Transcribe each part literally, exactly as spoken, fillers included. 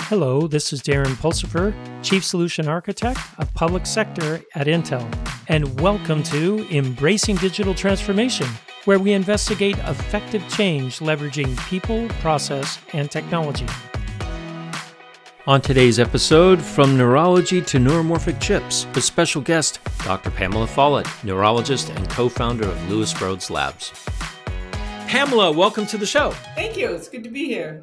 Hello, this is Darren Pulsifer, Chief Solution Architect of Public Sector at Intel, and welcome to Embracing Digital Transformation, where we investigate effective change leveraging people, process, and technology. On today's episode, From Neurology to Neuromorphic Chips, with special guest Doctor Pamela Follett, neurologist and co-founder of Lewis Rhodes Labs. Pamela, welcome to the show. Thank you. It's good to be here.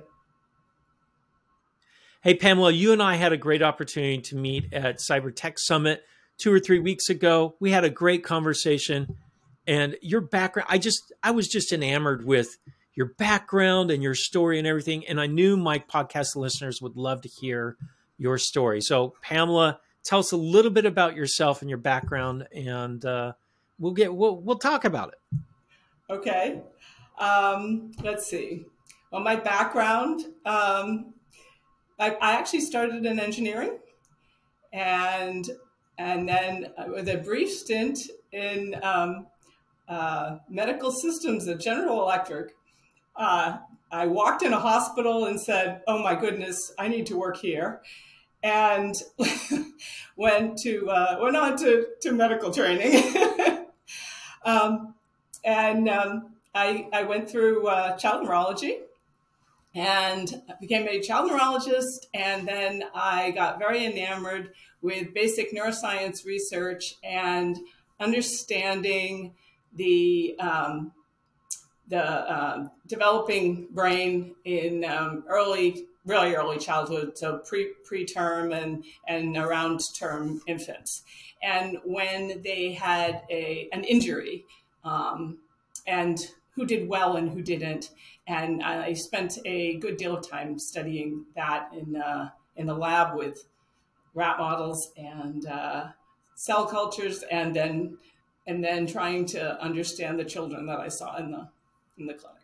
Hey, Pamela, you and I had a great opportunity to meet at Cyber Tech Summit two or three weeks ago. We had a great conversation, and your background, I just, I was just enamored with your background and your story and everything. And I knew my podcast listeners would love to hear your story. So Pamela, tell us a little bit about yourself and your background, and uh, we'll get, we'll, we'll talk about it. Okay. Um, let's see. Well, my background, um, I, I actually started in engineering, and and then with a brief stint in um, uh, medical systems at General Electric. Uh, I walked in a hospital and said, "Oh my goodness, I need to work here," and went to uh, went on to to medical training, um, and um, I I went through uh, child neurology. And I became a child neurologist, and then I got very enamored with basic neuroscience research and understanding the um, the uh, developing brain in um, early, really early childhood, so pre preterm and and around term infants, and when they had a an injury, um, and who did well and who didn't. And I spent a good deal of time studying that in uh, in the lab with rat models and uh, cell cultures, and then and then trying to understand the children that I saw in the in the clinic.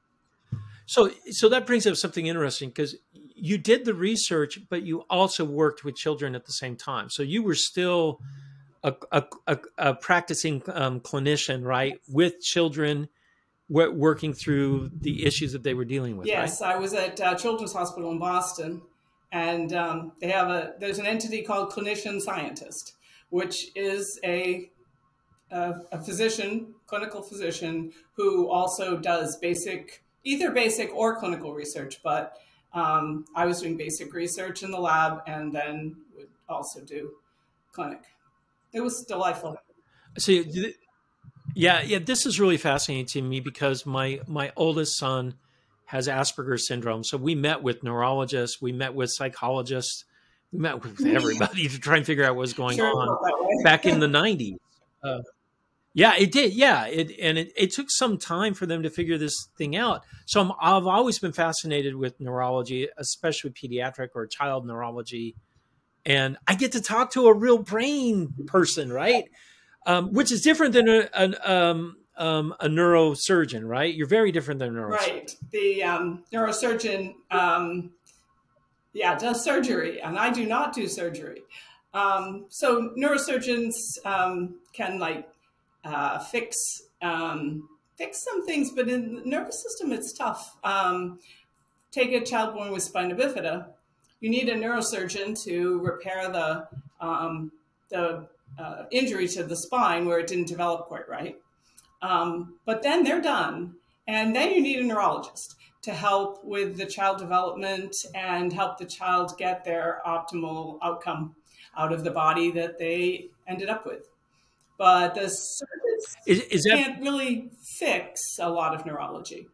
So, so that brings up something interesting, because you did the research, but you also worked with children at the same time. So you were still a, a, a, a practicing um, clinician, right, with children, working through the issues that they were dealing with. Yes, right? I was at uh, Children's Hospital in Boston, and um, they have a there's an entity called Clinician Scientist, which is a, a a physician, clinical physician, who also does basic, either basic or clinical research. But um, I was doing basic research in the lab, and then would also do clinic. It was delightful. So. You, Yeah, yeah, this is really fascinating to me because my my oldest son has Asperger's syndrome. So we met with neurologists, we met with psychologists, we met with everybody to try and figure out what was going Sure, on back in the nineties. Uh, yeah, it did. Yeah, it and it, it took some time for them to figure this thing out. So I'm, I've always been fascinated with neurology, especially pediatric or child neurology, and I get to talk to a real brain person, right? Um, which is different than a, an, um, um, a neurosurgeon, right? You're very different than a neurosurgeon. Right. The um, neurosurgeon, um, yeah, does surgery, and I do not do surgery. Um, so neurosurgeons um, can like uh, fix um, fix some things, but in the nervous system, it's tough. Um, take a child born with spina bifida. You need a neurosurgeon to repair the um, the Uh, injury to the spine where it didn't develop quite right. Um, but then they're done. And then you need a neurologist to help with the child development and help the child get their optimal outcome out of the body that they ended up with. But the surgeons is, is that, can't really fix a lot of neurology.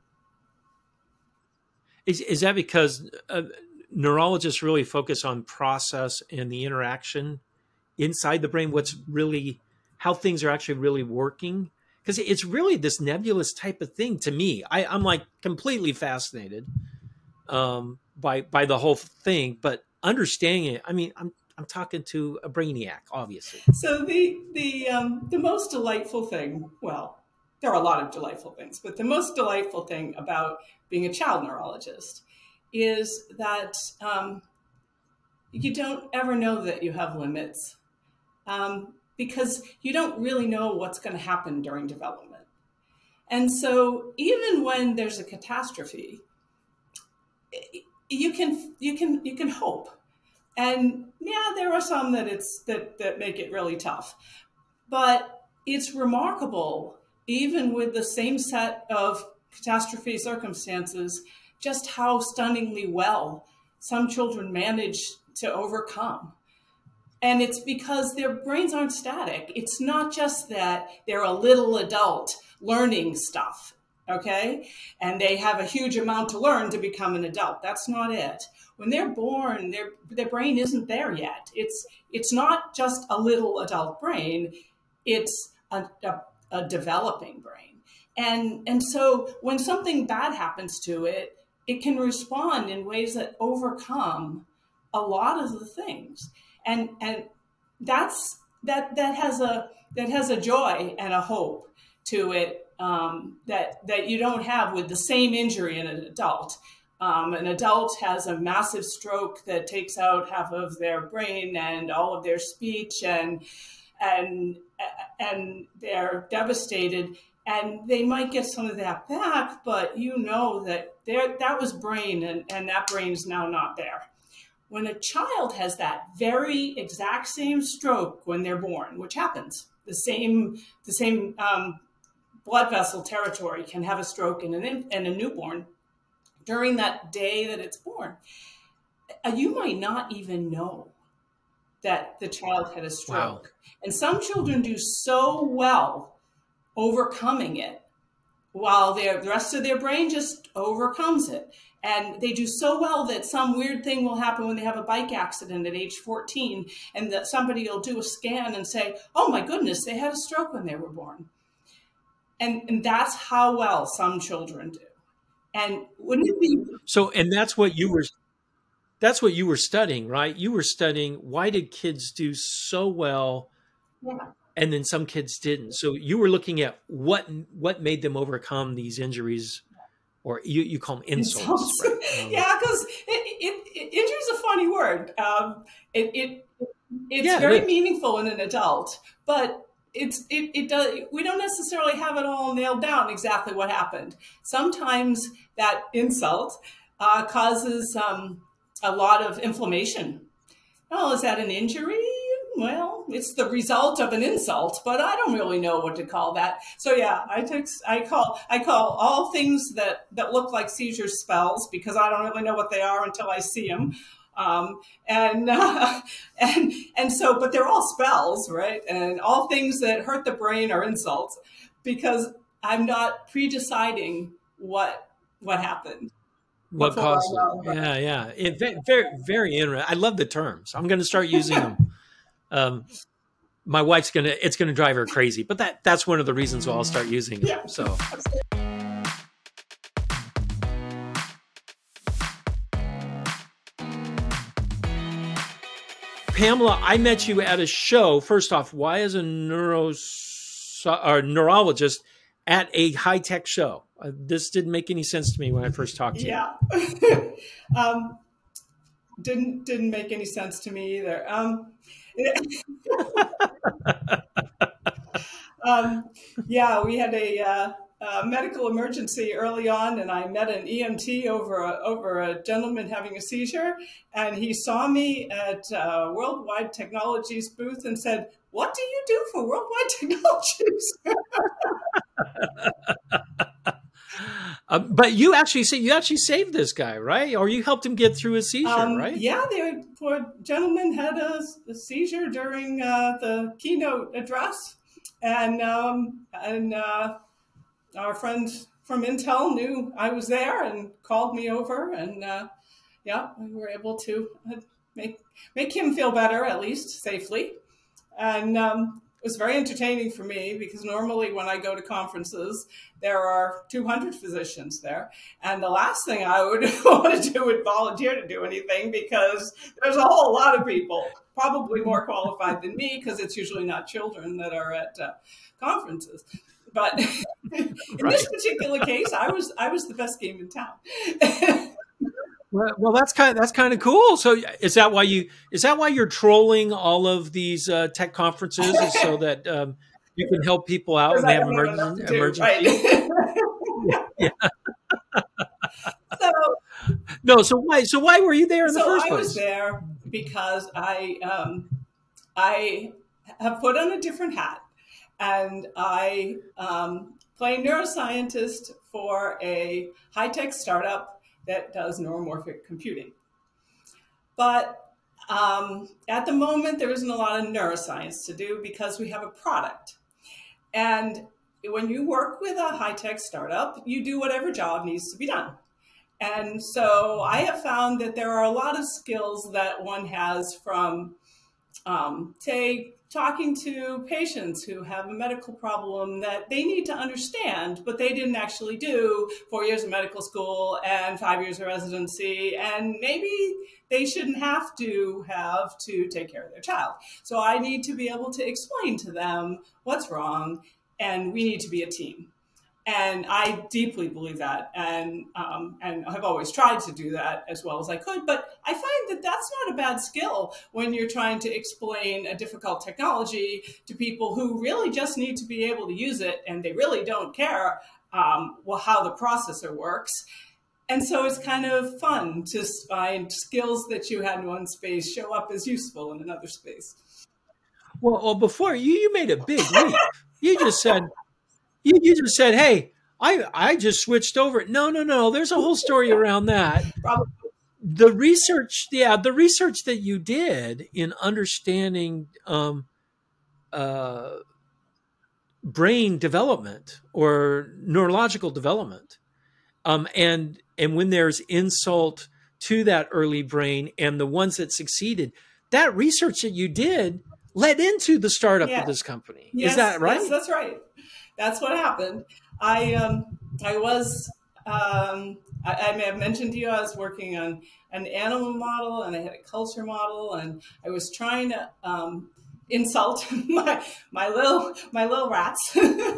Is, is that because uh, neurologists really focus on process and the interaction inside the brain, what's really, how things are actually really working? Because it's really this nebulous type of thing to me. I, I'm like completely fascinated um, by by the whole thing, but understanding it, I mean, I'm I'm talking to a brainiac, obviously. So the the um, the most delightful thing, well, there are a lot of delightful things, but the most delightful thing about being a child neurologist is that um, you don't ever know that you have limits. Um, because you don't really know what's going to happen during development. And so even when there's a catastrophe, you can you can you can hope. And yeah, there are some that it's that that make it really tough. But it's remarkable, even with the same set of catastrophe circumstances, just how stunningly well some children manage to overcome. And it's because their brains aren't static. It's not just that they're a little adult learning stuff, okay? And they have a huge amount to learn to become an adult. That's not it. When they're born, their their brain isn't there yet. It's it's not just a little adult brain. It's a, a, a developing brain. And, and so when something bad happens to it, it can respond in ways that overcome a lot of the things. And and that's that that has a that has a joy and a hope to it um, that that you don't have with the same injury in an adult. Um, an adult has a massive stroke that takes out half of their brain and all of their speech, and and and they're devastated. And they might get some of that back, but you know that there that was brain, and, and that brain is now not there. When a child has that very exact same stroke when they're born, which happens, the same the same um, blood vessel territory can have a stroke in, an, in a newborn during that day that it's born. Uh, you might not even know that the child had a stroke. Wow. And some children do so well overcoming it, while their, the rest of their brain just overcomes it. And they do so well that some weird thing will happen when they have a bike accident at age fourteen, and that somebody will do a scan and say, oh my goodness, they had a stroke when they were born. And, and that's how well some children do. And wouldn't it be... So, and that's what you were, that's what you were studying, right? You were studying, why did kids do so well? Yeah. And then some kids didn't. So you were looking at what, what made them overcome these injuries. Or you, you call them insults. Right? Um, yeah, because it, it, it, injury is a funny word. Um, it, it it's yeah, very it, meaningful in an adult, but it's it, it does. We don't necessarily have it all nailed down exactly what happened. Sometimes that insult uh, causes um, a lot of inflammation. Oh, is that an injury? Well, it's the result of an insult, but I don't really know what to call that. So yeah, I take, I call, I call all things that, that look like seizures spells, because I don't really know what they are until I see them. Um, and, uh, and, and so, but they're all spells, right? And all things that hurt the brain are insults, because I'm not pre-deciding what, what happened. What caused it? Yeah, yeah. It, very, very interesting. I love the terms. I'm going to start using them. Um, my wife's going to, it's going to drive her crazy, but that, that's one of the reasons why I'll start using them. Yeah. So. Pamela, I met you at a show. First off, why is a neuro, or neurologist at a high-tech show? Uh, this didn't make any sense to me when I first talked to yeah. you. Yeah. um, didn't, didn't make any sense to me either. Um, um, yeah, we had a, uh, a medical emergency early on, and I met an E M T over a, over a gentleman having a seizure, and he saw me at uh, Worldwide Technologies booth and said, "What do you do for Worldwide Technologies?" Uh, but you actually say you actually saved this guy, right? Or you helped him get through his seizure, um, right? Yeah, the poor gentleman had a, a seizure during uh, the keynote address, and um, and uh, our friend from Intel knew I was there and called me over, and uh, yeah, we were able to make make him feel better, at least safely, and. Um, It was very entertaining for me, because normally when I go to conferences, there are two hundred physicians there. And the last thing I would want to do would volunteer to do anything, because there's a whole lot of people, probably more qualified than me, because it's usually not children that are at uh, conferences. But in right. this particular case, I was I was the best game in town. Well, well, that's kind of, that's kind of cool. So is that why you, is that why you're trolling all of these uh, tech conferences, is so that um, you can help people out when they have emergency? emergency? Right. yeah. So No, so why? So why were you there in the So first I place? was there because I um, I have put on a different hat, and I um, play neuroscientist for a high tech startup that does neuromorphic computing. But um, at the moment, there isn't a lot of neuroscience to do because we have a product. And when you work with a high tech startup, you do whatever job needs to be done. And so I have found that there are a lot of skills that one has from, um, say, talking to patients who have a medical problem that they need to understand, but they didn't actually do four years of medical school and five years of residency, and maybe they shouldn't have to have to take care of their child. So I need to be able to explain to them what's wrong, and we need to be a team. And I deeply believe that, and um, and I've always tried to do that as well as I could. But I find that that's not a bad skill when you're trying to explain a difficult technology to people who really just need to be able to use it, and they really don't care um, well, how the processor works. And so it's kind of fun to find skills that you had in one space show up as useful in another space. Well, well before you, you made a big leap. You just said. You, you just said, "Hey, I I just switched over." No, no, no. There's a whole story around that. Probably. The research, yeah, the research that you did in understanding um, uh, brain development or neurological development, um, and and when there's insult to that early brain, and the ones that succeeded, that research that you did led into the startup Yeah. of this company. Yes, Is that right? Yes, that's right. That's what happened. I um, I was um, I, I may have mentioned to you I was working on an animal model and I had a culture model, and I was trying to um, insult my my little my little rats,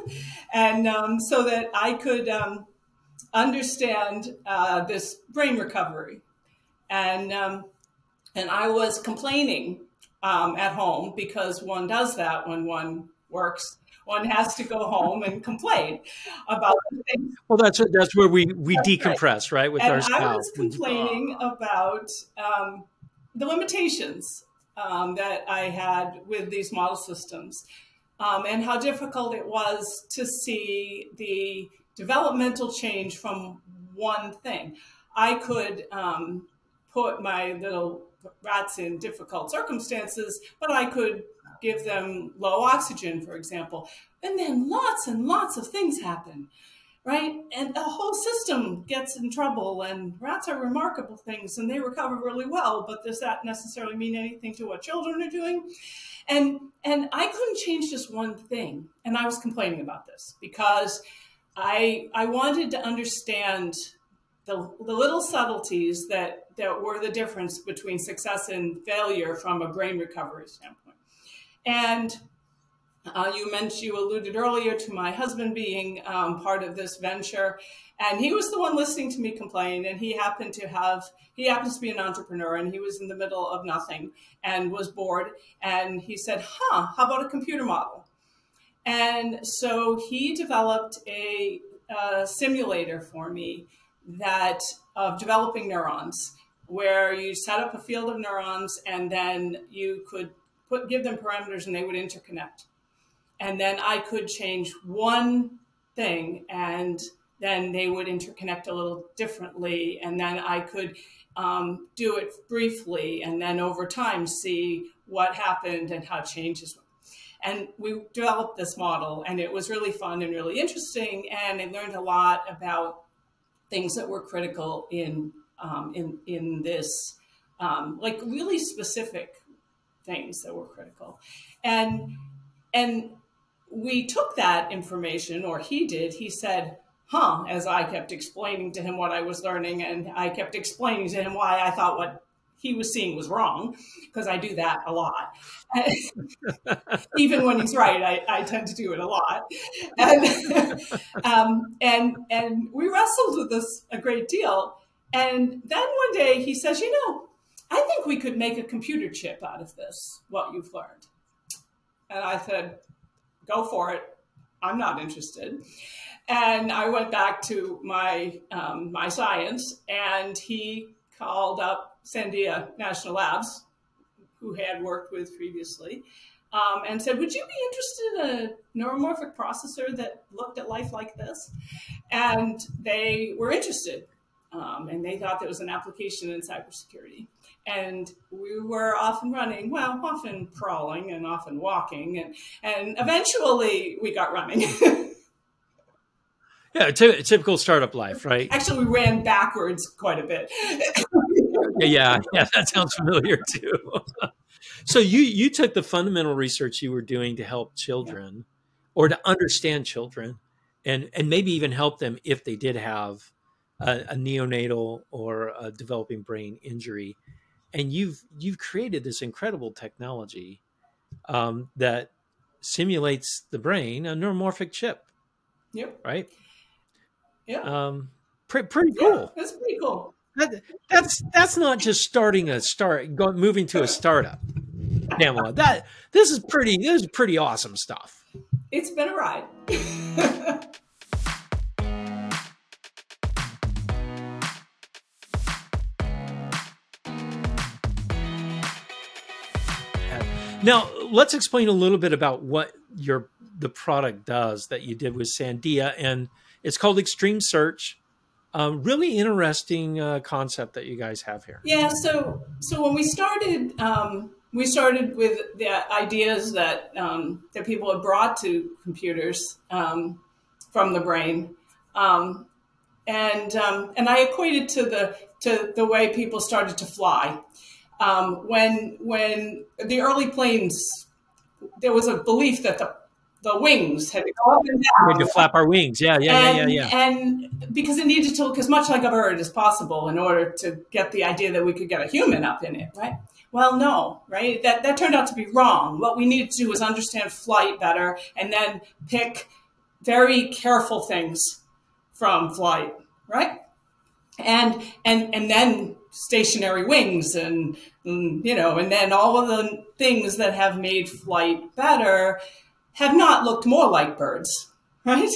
and um, so that I could um, understand uh, this brain recovery, and um, and I was complaining um, at home because one does that when one works. One has to go home and complain about things. Well, that's that's where we we That's decompress, right, with and our I spouse. was complaining about um, the limitations um, that I had with these model systems, um, and how difficult it was to see the developmental change from one thing. I could um, put my little rats in difficult circumstances, but I could give them low oxygen, for example, and then lots and lots of things happen. Right? And the whole system gets in trouble, and rats are remarkable things and they recover really well, but does that necessarily mean anything to what children are doing? And and I couldn't change just one thing. And I was complaining about this because I I wanted to understand the, the little subtleties that, that were the difference between success and failure from a brain recovery standpoint. And Uh, you mentioned, you alluded earlier to my husband being um, part of this venture, and he was the one listening to me complain. And he happened to have, he happens to be an entrepreneur, and he was in the middle of nothing and was bored. And he said, "Huh, how about a computer model?" And so he developed a, a simulator for me that of developing neurons, where you set up a field of neurons, and then you could put give them parameters, and they would interconnect. And then I could change one thing, and then they would interconnect a little differently. And then I could um, do it briefly, and then over time see what happened and how changes went. And we developed this model, and it was really fun and really interesting. And I learned a lot about things that were critical in um, in in this, um, like really specific things that were critical, and and. We took that information, or he did, he said, huh, as I kept explaining to him what I was learning, and I kept explaining to him why I thought what he was seeing was wrong, because I do that a lot. Even when he's right, I, I tend to do it a lot. And, um, and, and we wrestled with this a great deal. And then one day he says, you know, I think we could make a computer chip out of this, what you've learned. And I said, go for it. I'm not interested. And I went back to my um, my science, and he called up Sandia National Labs, who had worked with previously, um, and said, would you be interested in a neuromorphic processor that looked at life like this? And they were interested, um, and they thought there was an application in cybersecurity. And we were often running, well, often crawling and often walking, and, and eventually we got running. Yeah, t- typical startup life, right? Actually, we ran backwards quite a bit. yeah, yeah, yeah, that sounds familiar too. So you you took the fundamental research you were doing to help children, yeah. or to understand children, and and maybe even help them if they did have a, a neonatal or a developing brain injury, and you've you've created this incredible technology um, that simulates the brain, a neuromorphic chip. Yep. Right. Yeah. Um, pre- pretty cool. Yeah, that's pretty cool. That, that's that's not just starting a start, go, moving to a startup, Pamela. That this is pretty. This is pretty awesome stuff. It's been a ride. Now let's explain a little bit about what your the product does that you did with Sandia, and it's called Extreme Search. Um, really interesting uh, concept that you guys have here. Yeah. So, so when we started, um, we started with the ideas that um, that people had brought to computers um, from the brain, um, and um, and I equated to the to the way people started to fly. Um, when when the early planes, there was a belief that the the wings had to go up and down. We had to flap our wings. Yeah, yeah, and, yeah, yeah, yeah. And because it needed to look as much like a bird as possible in order to get the idea that we could get a human up in it, right? Well, no, right? That that turned out to be wrong. What we needed to do was understand flight better and then pick very careful things from flight, right? And and and then stationary wings and, and you know, and then all of the things that have made flight better have not looked more like birds, right?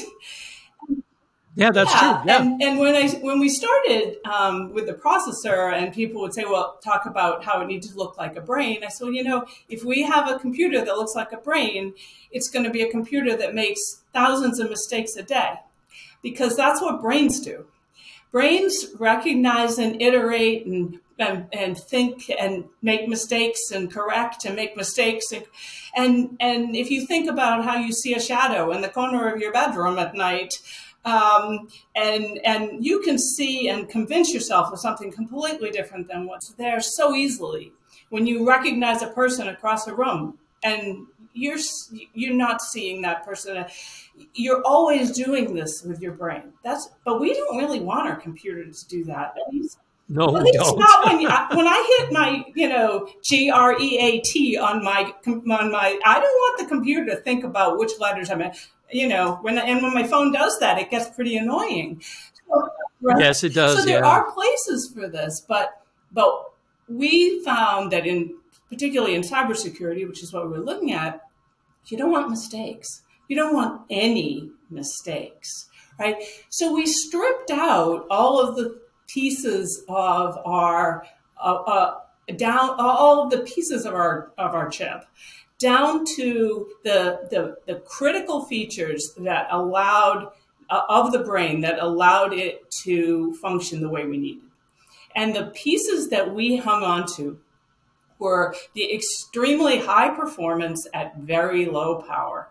Yeah, that's yeah. true. Yeah. And, and when I when we started um, with the processor, and people would say, "Well, talk about how it needs to look like a brain," I said, well, you know, if we have a computer that looks like a brain, it's going to be a computer that makes thousands of mistakes a day, because that's what brains do. Brains recognize and iterate and and, and think and make mistakes and correct and make mistakes. And, and, and if you think about how you see a shadow in the corner of your bedroom at night, um, and, and you can see and convince yourself of something completely different than what's there so easily when you recognize a person across a room and you're, you're not seeing that person. You're always doing this with your brain. That's, but we don't really want our computer to do that. No, well, we it's don't. not when, you, when I hit my, you know, G R E A T on my, on my, I don't want the computer to think about which letters I'm in, you know, when, and when my phone does that, it gets pretty annoying. So, right? Yes, it does. So there yeah. are places for this, but, but we found that in, particularly in cybersecurity, which is what we were looking at, you don't want mistakes. You don't want any mistakes, right? So we stripped out all of the pieces of our uh, uh, down, all of the pieces of our of our chip, down to the the, the critical features that allowed uh, of the brain that allowed it to function the way we needed, and the pieces that we hung on to were the extremely high performance at very low power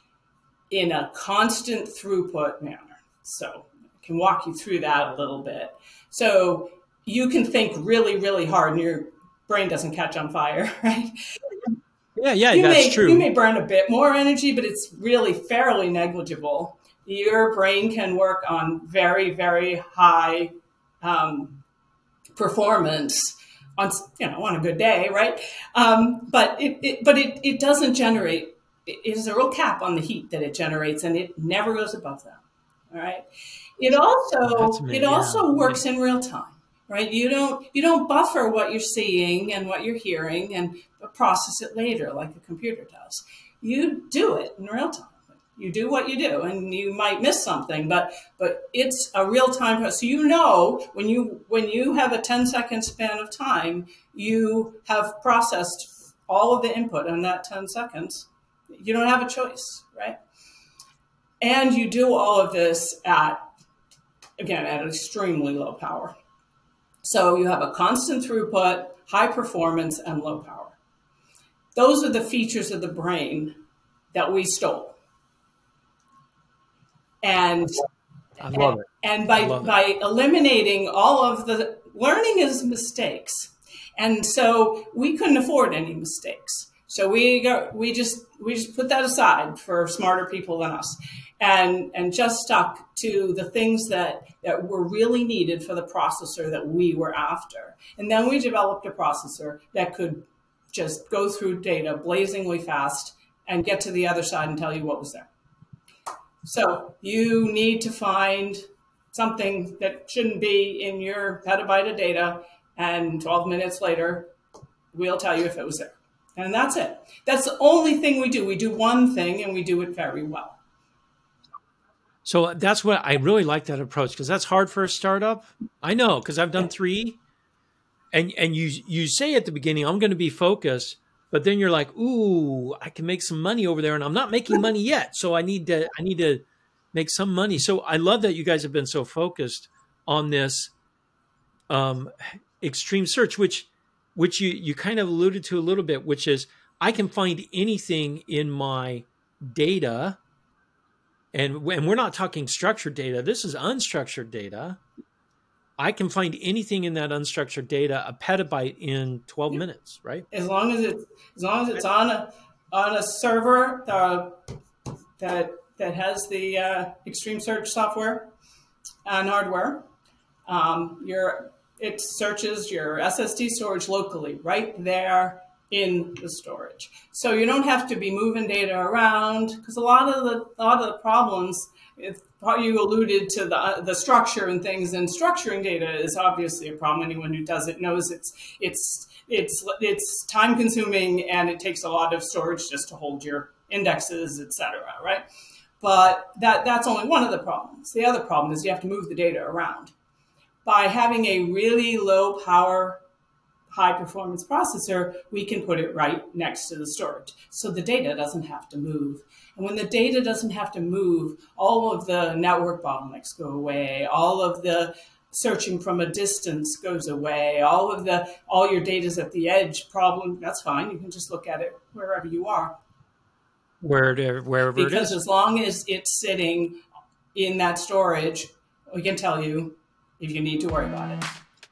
in a constant throughput manner. So I can walk you through that a little bit. So you can think really, really hard and your brain doesn't catch on fire, right? Yeah, yeah, you that's may, true. You may burn a bit more energy, but it's really fairly negligible. Your brain can work on very, very high um, performance on, you know, on a good day, right? Um, but it, it, but it, it doesn't generate. It is a real cap on the heat that it generates, and it never goes above that. All right. It also it also yeah. works in real time, right? You don't you don't buffer what you're seeing and what you're hearing and process it later like a computer does. You do it in real time. You do what you do, and you might miss something, but but it's a real time process. So you know when you when you have a ten second span of time, you have processed all of the input in that ten seconds. You don't have a choice, right? And you do all of this at, again, at extremely low power. So you have a constant throughput, high performance, and low power. Those are the features of the brain that we stole. And I love it. And by love by it. eliminating all of the learning is mistakes, and so we couldn't afford any mistakes. So we got we just we just put that aside for smarter people than us, and and just stuck to the things that that were really needed for the processor that we were after. And then we developed a processor that could just go through data blazingly fast and get to the other side and tell you what was there. So you need to find something that shouldn't be in your petabyte of data, and twelve minutes later, we'll tell you if it was there. And that's it. That's the only thing we do. We do one thing, and we do it very well. So that's what I really like that approach, because that's hard for a startup. I know, because I've done three, and and you you say at the beginning, I'm going to be focused. But then you're like, ooh, I can make some money over there, and I'm not making money yet. So I need to, I need to make some money. So I love that you guys have been so focused on this um, extreme search, which, which you you kind of alluded to a little bit, which is I can find anything in my data, and and we're not talking structured data. This is unstructured data. I can find anything in that unstructured data, a petabyte, in twelve minutes, right? As long as it's as long as it's on a on a server uh, that that has the uh, Extreme Search software and hardware, um, your it searches your S S D storage locally, right there in the storage. So you don't have to be moving data around, because a lot of the a lot of the problems, if you alluded to the the structure and things, and structuring data is obviously a problem. Anyone who does it knows it's it's it's it's time consuming, and it takes a lot of storage just to hold your indexes, et cetera, right? But that that's only one of the problems. The other problem is you have to move the data around. By having a really low power, high performance processor, we can put it right next to the storage. So the data doesn't have to move. And when the data doesn't have to move, all of the network bottlenecks go away. All of the searching from a distance goes away. All of the, all your data's at the edge problem, that's fine. You can just look at it wherever you are. Wherever, wherever it is. Because as long as it's sitting in that storage, we can tell you if you need to worry about it.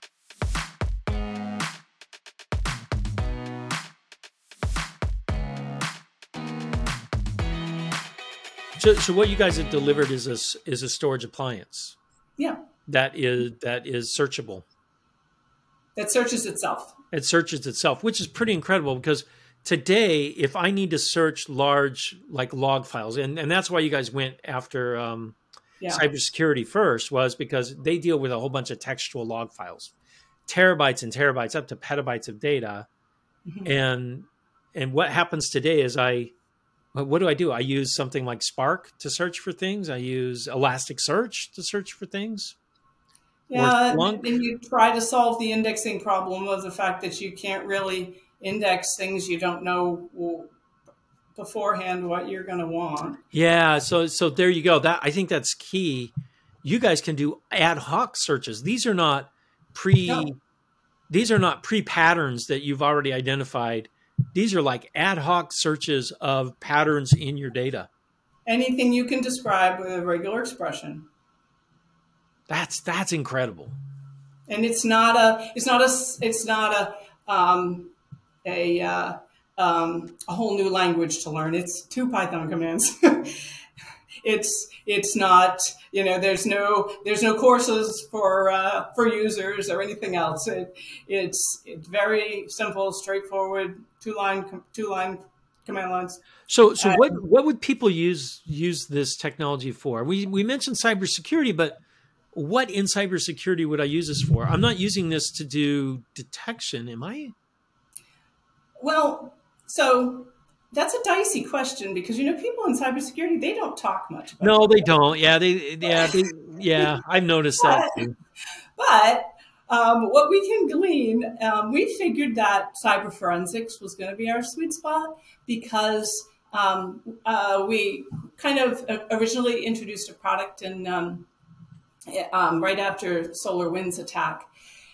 So, so what you guys have delivered is a, is a storage appliance. Yeah. That is that is searchable. That searches itself. It searches itself, which is pretty incredible, because today, if I need to search large like log files, and, and that's why you guys went after um, yeah. cybersecurity first, was because they deal with a whole bunch of textual log files, terabytes and terabytes, up to petabytes of data. Mm-hmm. And and what happens today is I, what do I do? I use something like Spark to search for things. I use Elasticsearch to search for things. Yeah, and you try to solve the indexing problem of the fact that you can't really index things you don't know beforehand what you're going to want. Yeah, so so there you go. That I think that's key. You guys can do ad hoc searches. These are not pre no. these are not pre-patterns that you've already identified. These are like ad hoc searches of patterns in your data. Anything you can describe with a regular expression. That's that's incredible. And it's not a it's not a it's not a um, a uh, um, a whole new language to learn. It's two Python commands. it's it's not, you know, there's no there's no courses for uh, for users or anything else. It it's it's very simple, straightforward, two line two line command lines. So so uh, what what would people use use this technology for? We we mentioned cybersecurity, but what in cybersecurity would I use this for? I'm not using this to do detection, am I? Well, so that's a dicey question because, you know, people in cybersecurity, they don't talk much about No, that. they don't. Yeah, they, yeah, they, yeah. I've noticed that But, too. but um, what we can glean, um, we figured that cyber forensics was going to be our sweet spot because um, uh, we kind of originally introduced a product in um, um, right after SolarWinds attack.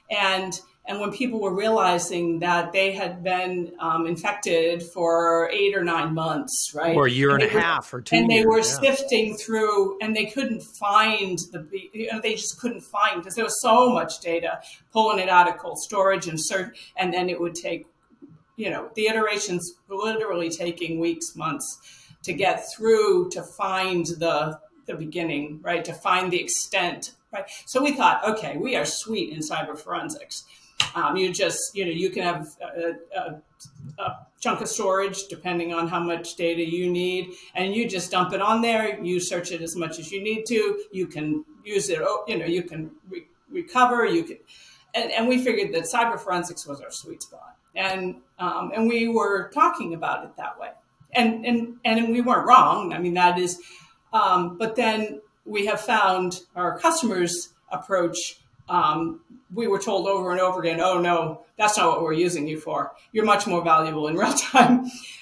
And and when people were realizing that they had been um, infected for eight or nine months, right? Or a year And and a they were, half or two and they years. were Yeah. sifting through and they couldn't find the, you know, they just couldn't find because there was so much data, pulling it out of cold storage and search, and then it would take, you know, the iterations literally taking weeks, months to get through to find the the beginning, right? To find the extent, right? So we thought, okay, we are sweet in cyber forensics. Um, you just, you know, you can have a, a, a chunk of storage depending on how much data you need, and you just dump it on there. You search it as much as you need to. You can use it, you know, you can re- recover. You can, and, and we figured that cyber forensics was our sweet spot, and um, and we were talking about it that way, and and and we weren't wrong. I mean, that is. Um, but then we have found our customers' approach. Um, we were told over and over again, "Oh no, that's not what we're using you for. You're much more valuable in real time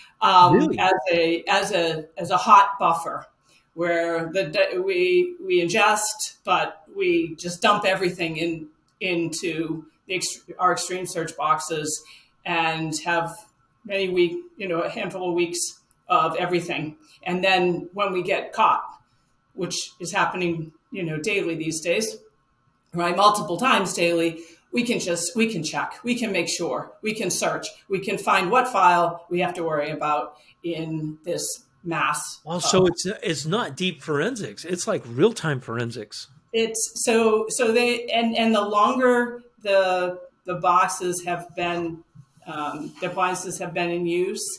um, Really? as a as a as a hot buffer, where the we we ingest, but we just dump everything in into the, our extreme search boxes and have many week, you know, a handful of weeks of everything." And then when we get caught, which is happening, you know, daily these days, right, multiple times daily, we can just, we can check, we can make sure, we can search, we can find what file we have to worry about in this mass. Well, Of, so it's it's not deep forensics. It's like real time forensics. it's so, so they, and, and the longer the, the boxes have been, um, the appliances have been in use,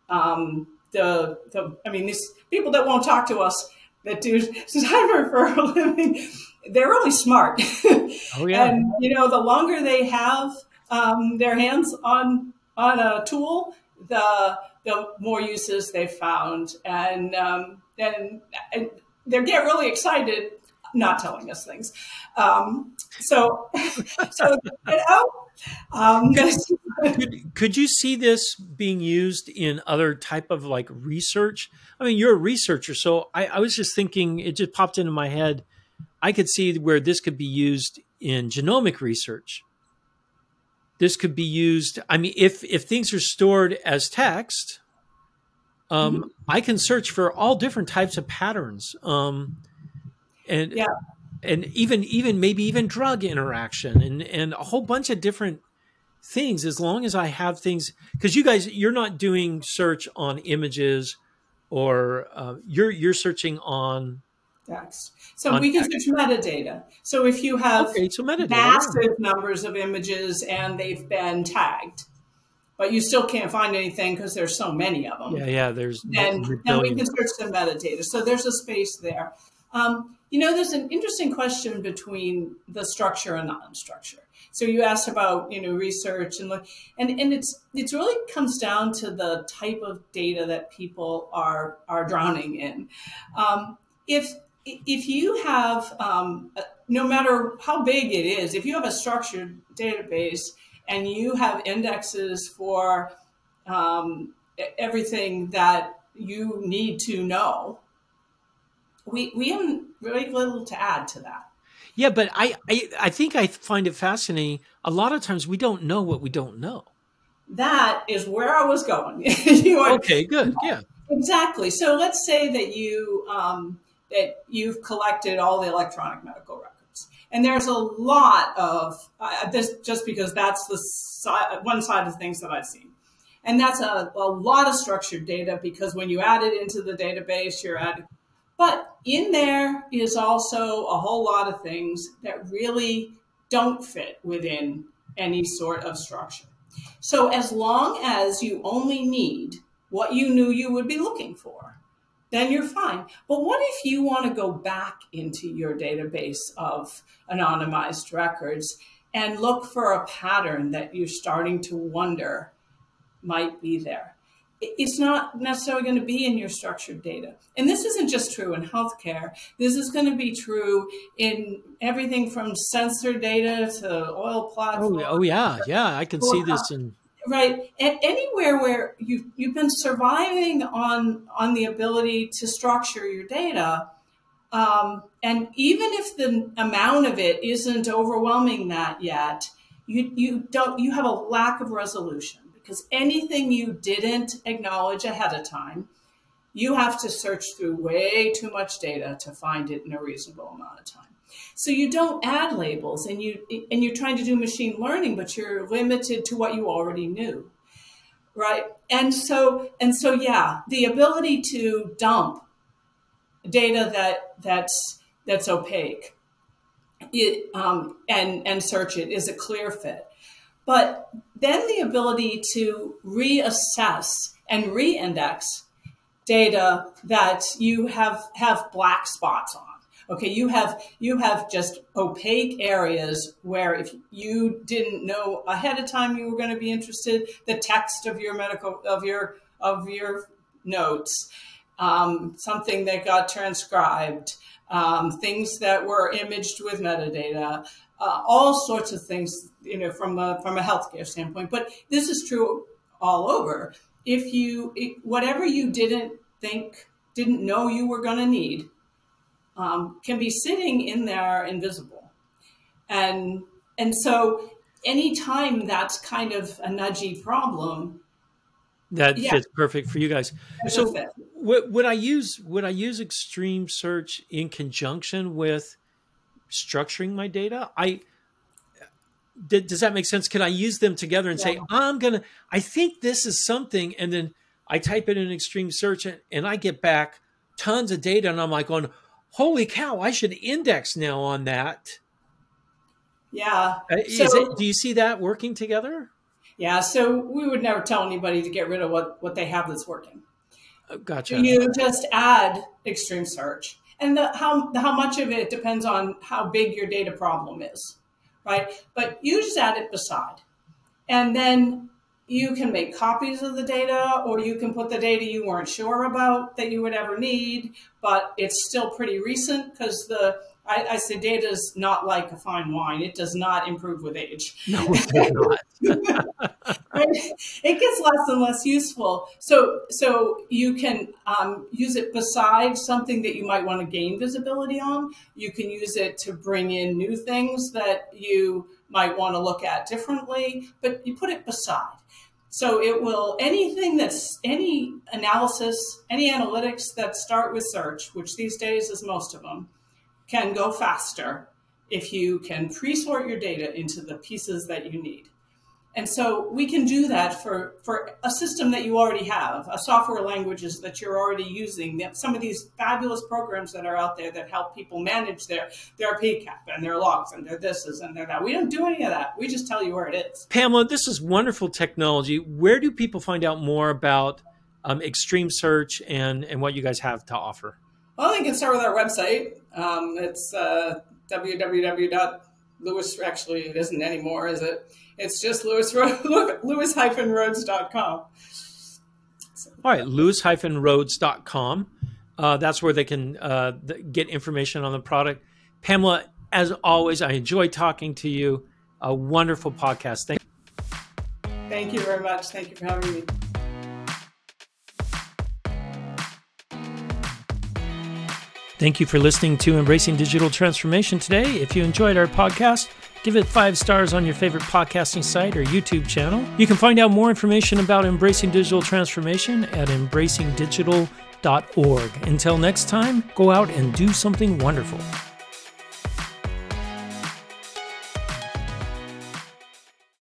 um, the, the, I mean, these people that won't talk to us that do cyber for a living, they're really smart. Oh yeah. And, you know, the longer they have um, their hands on, on a tool, the, the more uses they've found. And, um, and, and they get really excited not telling us things. Um, so, so, you know, um, Could, could you see this being used in other type of like research? I mean, you're a researcher, so I, I was just thinking, it just popped into my head. I could see where this could be used in genomic research. This could be used. I mean, if if things are stored as text, um, mm-hmm. I can search for all different types of patterns, um, and yeah. and even even maybe even drug interaction and and a whole bunch of different things, as long as I have things, because you guys, you're not doing search on images, or uh, you're you're searching on text. So on we can text. search metadata. So if you have okay, so metadata, massive yeah. numbers of images and they've been tagged, but you still can't find anything because there's so many of them. Yeah, yeah. There's then then we can search the metadata. So there's a space there. Um, you know, there's an interesting question between the structure and non-structure. So you asked about, you know, research and look, and, and it's it's really comes down to the type of data that people are are drowning in. Um, if if you have, um, no matter how big it is, if you have a structured database and you have indexes for um, everything that you need to know, we we have very little to add to that. Yeah, but I, I, I think I find it fascinating. A lot of times we don't know what we don't know. That is where I was going. you are, okay, good. Yeah, exactly. So let's say that you um, that you've collected all the electronic medical records, and there's a lot of uh, this just because that's the si- one side of things that I've seen, and that's a, a lot of structured data because when you add it into the database, you're adding. But in there is also a whole lot of things that really don't fit within any sort of structure. So as long as you only need what you knew you would be looking for, then you're fine. But what if you want to go back into your database of anonymized records and look for a pattern that you're starting to wonder might be there? it's not necessarily going to be in your structured data. And this isn't just true in healthcare. This is going to be true in everything from sensor data to oil platforms. Oh, oh yeah, yeah, I can see this in... Right. And anywhere where you've, you've been surviving on, on the ability to structure your data, um, and even if the amount of it isn't overwhelming that yet, you, you don't, you have a lack of resolution. Because anything you didn't acknowledge ahead of time, you have to search through way too much data to find it in a reasonable amount of time. So you don't add labels, and you and you're trying to do machine learning, but you're limited to what you already knew, right? And so and so, yeah, the ability to dump data that that's that's opaque, it um, and and search it is a clear fit. But then the ability to reassess and re-index data that you have, have black spots on. Okay, you have you have just opaque areas where if you didn't know ahead of time you were going to be interested, the text of your medical of your of your notes, um, something that got transcribed, um, things that were imaged with metadata. Uh, all sorts of things, you know, from a, from a healthcare standpoint. But this is true all over. If you, it, whatever you didn't think, didn't know you were going to need, um, can be sitting in there invisible. And, and so anytime that's kind of a nudgy problem, that yeah, fits perfect for you guys. So would, would I use, would I use Extreme Search in conjunction with structuring my data? I did, does that make sense? Can I use them together and yeah. say, I'm going to, I think this is something. And then I type it in Extreme Search and, and I get back tons of data. And I'm like going, holy cow, I should index now on that. Yeah. Is so, it, do you see that working together? Yeah. So we would never tell anybody to get rid of what, what they have that's working. Oh, gotcha. You just add Extreme Search. And the, how how much of it depends on how big your data problem is, right? But you just add it beside. And then you can make copies of the data, or you can put the data you weren't sure about that you would ever need, but it's still pretty recent because the I, I say data is not like a fine wine. It does not improve with age. No, it does not. It gets less and less useful. So, so you can um, use it beside something that you might want to gain visibility on. You can use it to bring in new things that you might want to look at differently, but you put it beside. So it will, anything that's, any analysis, any analytics that start with search, which these days is most of them, can go faster if you can pre-sort your data into the pieces that you need. And so we can do that for, for a system that you already have, a software languages that you're already using, some of these fabulous programs that are out there that help people manage their, their P C A P and their logs and their thises and their that. We don't do any of that. We just tell you where it is. Pamela, this is wonderful technology. Where do people find out more about um, Extreme Search and, and what you guys have to offer? Well, they can start with our website. Um, it's uh, w w w dot lewis, actually it isn't anymore, is it? It's just lewis dash roads dot com. So. All right, lewis dash roads dot com. Uh, that's where they can uh, th- get information on the product. Pamela, as always, I enjoy talking to you. A wonderful podcast. Thank you. Thank you very much. Thank you for having me. Thank you for listening to Embracing Digital Transformation today. If you enjoyed our podcast, give it five stars on your favorite podcasting site or YouTube channel. You can find out more information about Embracing Digital Transformation at embracing digital dot org. Until next time, go out and do something wonderful.